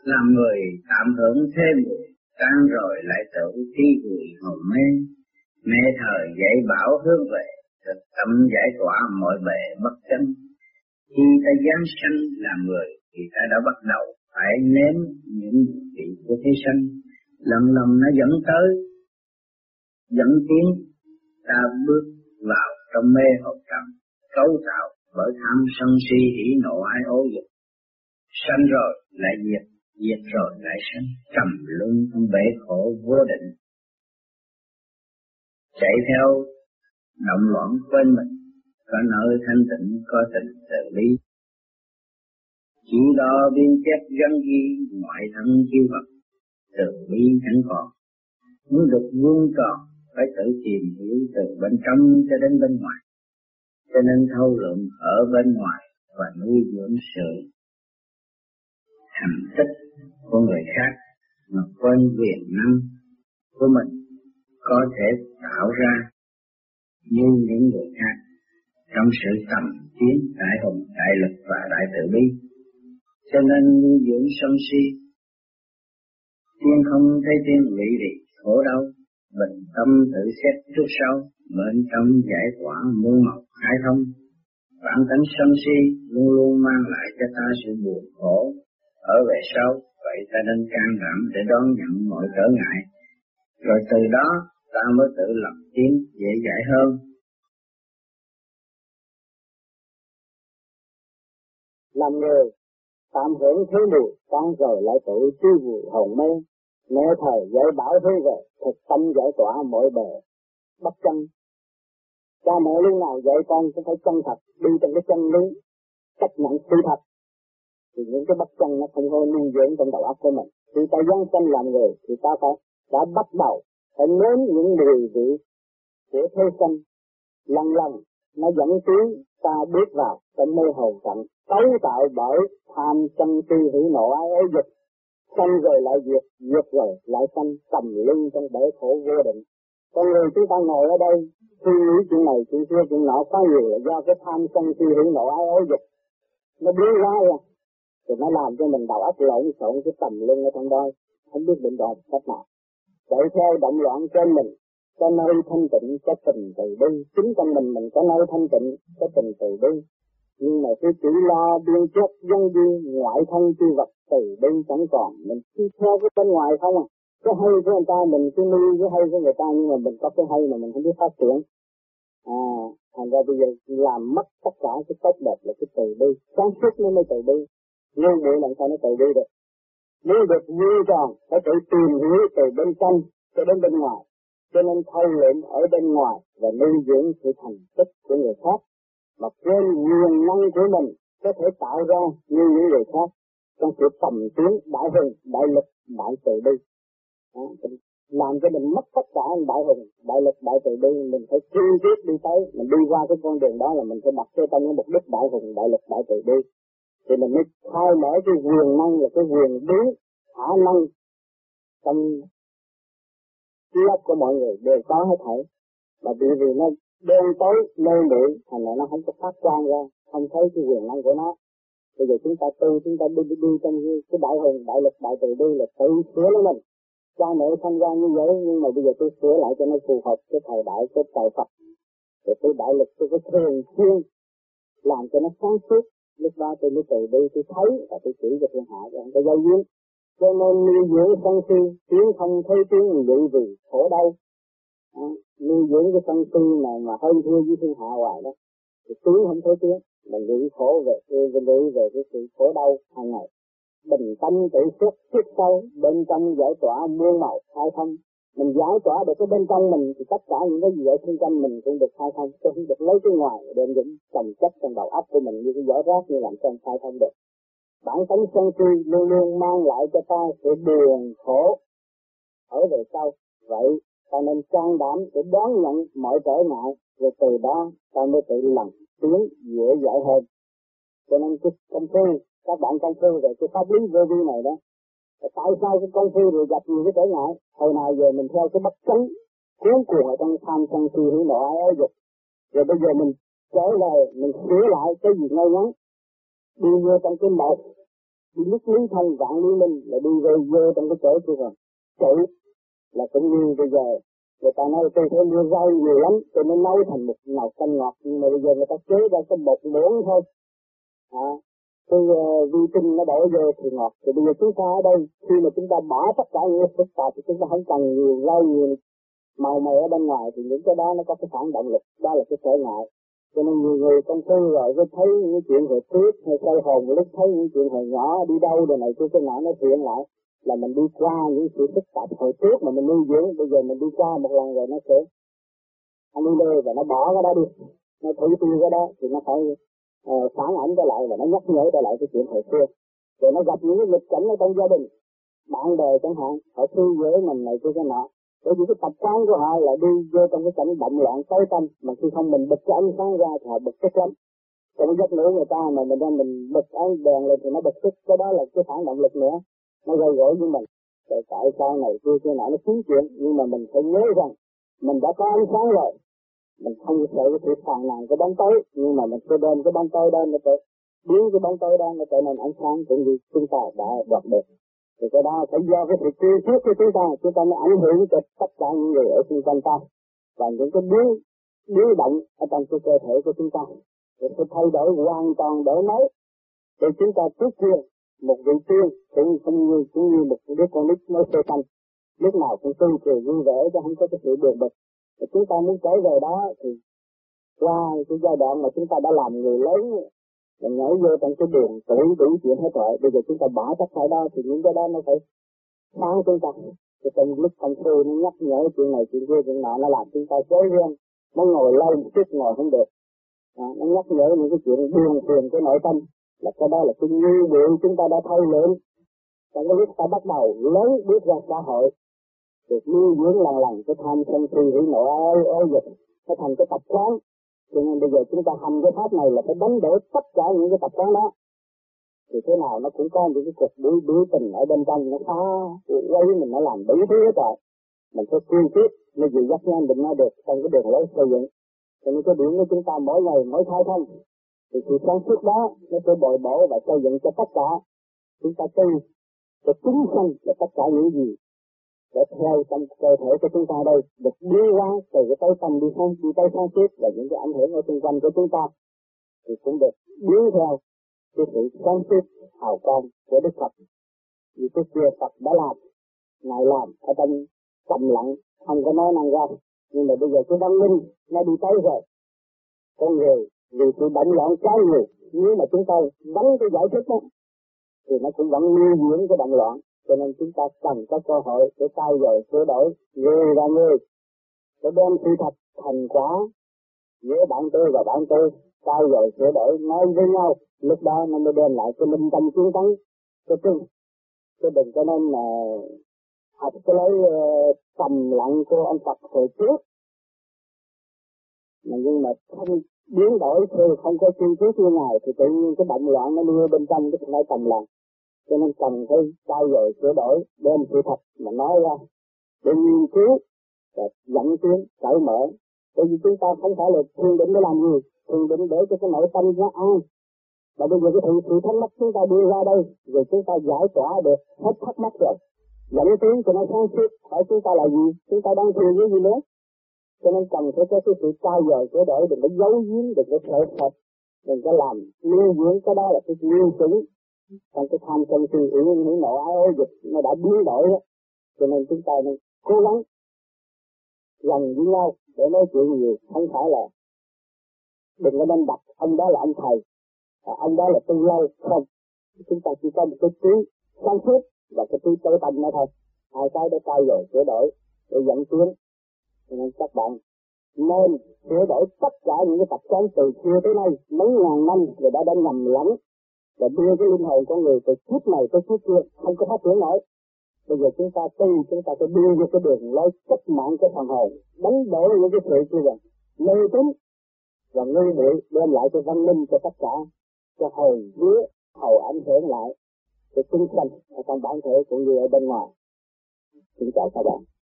làm người tạm hưởng thế muội, tan rồi lại tự thi bụi hồn mê. Mẹ thời dạy bảo hướng về, thực tâm giải tỏa mọi bề bất chân. Khi ta giáng sanh làm người thì ta đã bắt đầu phải nếm những vị của thế sanh. Lần lần nó dẫn tới, dẫn tiến ta bước vào trong mê hồn trầm, cấu tạo bởi tham sân si hỉ nộ ái ố dục. Sanh rồi lại diệt, diệt rồi lại sanh, trầm luân trong bể khổ vô định. Chạy theo động loạn quên mình, có nơi thanh tịnh có tình tự lý. Chỉ đó biên chép gắn ghi ngoại thân chiêu vật, từ bi chẳng còn. Muốn được vuông tròn phải tự tìm hiểu từ bên trong cho đến bên ngoài. Cho nên thâu lượng ở bên ngoài và nuôi dưỡng sự thành tích của người khác, mà quên quyền năng của mình có thể tạo ra như những người khác trong sự tầm tiến đại hùng, đại lực và đại từ bi. Cho nên nuôi dưỡng sân si, tiên không thấy tiên vị gì khổ đau, bình tâm tự xét trước sau, bên trong giải tỏa muôn màu khai thông. Bản tánh sân si luôn luôn mang lại cho ta sự buồn khổ ở về sau, vậy ta nên can đảm để đón nhận mọi trở ngại, rồi từ đó ta mới tự lập tiến dễ dãi hơn. Làm người tạm hưởng thế mùi, tan rồi lại tự chi vùi hồn mê. Mẹ thời dạy bảo hướng về, thực tâm giải tỏa mọi bề bất chân. Cha mẹ lúc nào dạy con cũng phải chân thật, đi trong cái chân lý, chấp nhận sự thật, thì những cái bất chân nó không có nuôi dưỡng trong đầu óc của mình. Khi ta giáng sanh làm người thì ta đã bắt đầu phải nếm những mùi vị của thế sanh. Lần lần nó dẫn tiến ta bước vào trong mê hồn trận, cấu tạo bởi tham sân si hỉ nộ ái ố dục. Sanh rồi lại diệt, diệt rồi lại sanh, tầm lưng trong bể khổ vô định. Con người chúng ta ngồi ở đây suy nghĩ chuyện này chuyện kia chuyện nọ quá nhiều là do cái tham sân si hỉ nộ ái ố dục nó biến ra thì nó làm cho mình đầu óc lộn xộn, cái tầm lưng ở trong đó không biết định đoạn cách nào. Chạy theo động loạn trên mình, có nơi thanh tịnh có tình từ bi. Chính trong mình có nơi thanh tịnh có tình từ bi, nhưng mà cái chỉ lo biên chất dân di ngoại thân chi vật từ bi chẳng còn. Mình cứ theo cái bên ngoài không à, cái hay của người ta mình cứ nuôi cái hay của người ta, nhưng mà mình có cái hay mà mình không biết phát triển. Thành ra bây giờ làm mất tất cả cái tốt đẹp là cái từ bi. Sáng suốt nó mới từ bi, ngu muội làm sao nó từ bi được. Nếu được vui tròn phải tự tìm hiểu từ bên trong cho đến bên ngoài. Cho nên thâu lượm ở bên ngoài và nuôi dưỡng sự thành tích của người khác, mà quên quyền năng của mình có thể tạo ra như những người khác trong sự tầm tiến đại hùng, đại lực, đại từ bi. Làm cho mình mất tất cả đại hùng, đại lực, đại từ bi. Mình phải kiên quyết đi tới, mình đi qua cái con đường đó là mình phải đặt cho tâm cái mục đích đại hùng, đại lực, đại từ bi. Thì mình mới khai mở cái quyền năng là cái quyền bí khả năng trong trí óc của mọi người đều có hết thảy. Mà vì nó đen tối mê muội thành ra nó không có phát quang ra, không thấy cái quyền năng của nó. Bây giờ chúng ta đi trong cái đại hùng, đại lực, đại từ bi là tự sửa lấy mình. Cha mẹ sinh ra như vậy, nhưng mà bây giờ tôi sửa lại cho nó phù hợp cái thời đại, cái thời Phật. Rồi tôi đại lực tôi có thường xuyên làm cho nó sáng suốt. Lúc đó tôi mới từ bi, tôi thấy và tôi chỉ cho thiên hạ cho không có dây duyên. Cho nên nuôi dưỡng sân si, tiến không thấy tiến dự vì khổ đau. Nuôi dưỡng cái sân si mà hơn thua với thiên hạ hoài đó, thì tiến không thấy tiến, mình nghĩ khổ về cái sự khổ đau hàng ngày. Bình tâm tự xét trước sau, bên trong giải tỏa muôn màu khai thông. Mình giải tỏa được cái bên trong mình thì tất cả những cái gì ở xung quanh mình cũng được khai thông, chứ không được lấy cái ngoài đem những trồng chất trong đầu óc của mình như cái vỏ rác như làm sao khai thông được. Bản tánh sân si luôn luôn mang lại cho ta sự buồn khổ ở về sau. Vậy ta nên can đảm để đón nhận mọi trở ngại, rồi từ đó ta mới tự lần tiến dễ dãi hơn. Cho nên cái công phu, các bạn công phu về cái pháp lý vô vi này đó, tại sao cái công phu rồi gặp nhiều cái trở ngại? Hồi nào giờ mình theo cái bất chánh cuốn cuồng ở trong tham sân si hỉ nộ ái ố dục, rồi bây giờ mình trở về mình sửa lại cái gì ngay ngắn, đi vô trong cái một đi lúc lý thông vạn lý minh là đi về vô trong cái chỗ kia rồi. Chỗ là cũng như bây giờ người ta nói tôi thấy mua rau nhiều lắm, tôi mới nấu thành một nồi canh ngọt, nhưng mà bây giờ người ta chế ra cái bột muỗng thôi. Cái vi sinh nó đổ vô thì ngọt. Thì bây giờ chúng ta ở đây, khi mà chúng ta bỏ tất cả những phức tạp thì chúng ta không cần nhiều rau nhiều màu mè ở bên ngoài, thì những cái đó nó có cái phản động lực, đó là cái trở ngại. Cho nên nhiều người công phu rồi cứ thấy những chuyện về tuyết hay say hồn, lúc thấy những chuyện hồi nhỏ đi đâu rồi này cái nọ nó hiện lại, là mình đi qua những sự phức tạp hồi trước mà mình nuôi dưỡng, bây giờ mình đi qua một lần rồi nó sẽ anh đi đây và nó bỏ cái đó đi, nó thử tiêu cái đó thì nó phải phản ảnh trở lại và nó nhắc nhở trở lại cái chuyện hồi xưa. Rồi nó gặp những cái nghịch cảnh ở trong gia đình, bạn bè chẳng hạn, họ thư với mình này cái nọ. Bởi vì cái tập quán của họ là đi vô trong cái cảnh động loạn tối tăm, mà khi không mình bật cái ánh sáng ra thì họ bật tức lắm. Trong giấc ngủ người ta mà mình bật ánh đèn lên thì nó bật tức, cái đó là cái phản động lực nữa, nó gây gỗ với mình. Rồi tại sao này kia nọ nó kiếm chuyện, nhưng mà mình phải nhớ rằng mình đã có ánh sáng rồi, mình không sợ cái sự phàn nàn cái bóng tối, nhưng mà mình sẽ đem cái bóng tối đó nó phải biến cái bóng tối đó nó trở nên ánh sáng, cũng như chúng ta đã đoạt được. Thì cái đó phải do cái sự tiêu trước của chúng ta mới ảnh hưởng cho tất cả những người ở xung quanh ta, và những cái biến động ở trong cái cơ thể của chúng ta, để phải thay đổi hoàn toàn đổi mới. Để chúng ta trước kia một vị tiên cũng như một đứa con nít mới sơ sanh, lúc nào cũng tươi cười vui vẻ chứ không có cái sự buồn bực. Thì chúng ta muốn trở về đó thì qua cái giai đoạn mà chúng ta đã làm người lớn, mình nhảy vô trong cái đường tuổi đủ chuyện hết rồi, bây giờ chúng ta bỏ tất cả đó thì những cái đó nó phải sáng chúng ta. Thì trong lúc công phu nó nhắc nhở chuyện này chuyện kia chuyện nọ, nó làm chúng ta chối ghen, nó ngồi lâu một chút ngồi không được. Nó nhắc nhở những cái chuyện buồn phiền của nội tâm, là cái đó là cái nhu luyện chúng ta đã thay luyện trong cái lúc ta bắt đầu lớn bước ra xã hội, được nuôi dưỡng lần cái tham sân si hỉ nộ ái dục, nó thành cái tập quán. Cho nên bây giờ chúng ta hành cái pháp này là phải đánh đổ tất cả những cái tập quán đó. Thì thế nào nó cũng có những cái cuộc biểu tình ở bên trong, nó phá quấy mình, nó làm đủ thứ hết rồi. Mình phải kiên quyết mới gì dắt nhanh định nó được trong cái đường lối xây dựng. Cho nên cái điểm của chúng ta mỗi ngày mỗi khai thông, thì sự sáng suốt đó nó sẽ bồi bổ và xây dựng cho tất cả chúng ta tin cho chúng sanh là tất cả những gì để theo trong cơ thể của chúng ta đây được biến hóa từ cái tối tâm đi tới sáng suốt, và những cái ảnh hưởng ở xung quanh của chúng ta thì cũng được biến theo cái sự sáng suốt hào quang của Đức Phật. Vì cái kia Phật đã làm, Ngài làm ở trong trầm lặng, không có nói năng ra, nhưng mà bây giờ cái văn minh nó đi tới rồi. Con người vì sự bệnh loạn trái người, nếu mà chúng ta đánh cái giải thích đó thì nó cũng vẫn nuôi dưỡng cái bệnh loạn. Cho nên chúng ta cần có cơ hội để trao dồi sửa đổi người và người, để đem sự thật thành quả giữa bạn tôi và bạn tôi, trao dồi sửa đổi nói với nhau, lúc đó nó mới đem lại cái minh tâm chiến thắng cho chung. Chứ đừng có nên là học cái lấy trầm lặng của ông Phật hồi trước, nhưng mà không biến đổi thôi, không có chuyên quyết như Ngài thì tự nhiên cái bệnh loạn nó nuôi bên trong cái phải trầm lặng. Cho nên cần phải trao dồi sửa đổi, đem sự thật mà nói ra để nghiên cứu và dẫn tiến cởi mở. Bởi vì chúng ta không phải là thiền định để làm gì, thiền định để cho cái nội tâm nó an. Và bây giờ cái sự thắc mắc chúng ta đưa ra đây, rồi chúng ta giải tỏa được hết thắc mắc rồi, dẫn tiến cho nó sáng suốt. Hỏi chúng ta là gì, chúng ta đang thiền với gì nữa. Cho nên cần phải có cái sự trao dồi sửa đổi, đừng có giấu giếm, đừng có sợ sệt, đừng có làm nuôi dưỡng cái đó là cái nguyên chứng. Trong cái tham sân si hỉ nộ ái dục nó đã biến đổi đó. Cho nên chúng ta nên cố gắng gần với nhau để nói chuyện nhiều, không phải là đừng có nên đặt ông đó là ông thầy, ông đó là tu lâu, không. Chúng ta chỉ có một cái trí sáng suốt và cái trí tối tâm đó thôi, hai cái để trao dồi sửa đổi để dẫn tiến. Cho nên các bạn nên sửa đổi tất cả những cái tập quán từ xưa tới nay mấy ngàn năm rồi đã nhầm lẫn và đưa cái linh hồn con người từ kiếp này tới kiếp kia không có phát triển nổi. Bây giờ chúng ta phải đưa vô cái đường lối cách mạng cái phần hồn, đánh đổ những cái sự kia rằng mê tín và ngu muội, đem lại cho văn minh cho tất cả, cho hồn vía hầu ảnh hưởng lại cái chúng sanh ở trong bản thể cũng như ở bên ngoài. Xin chào các bạn.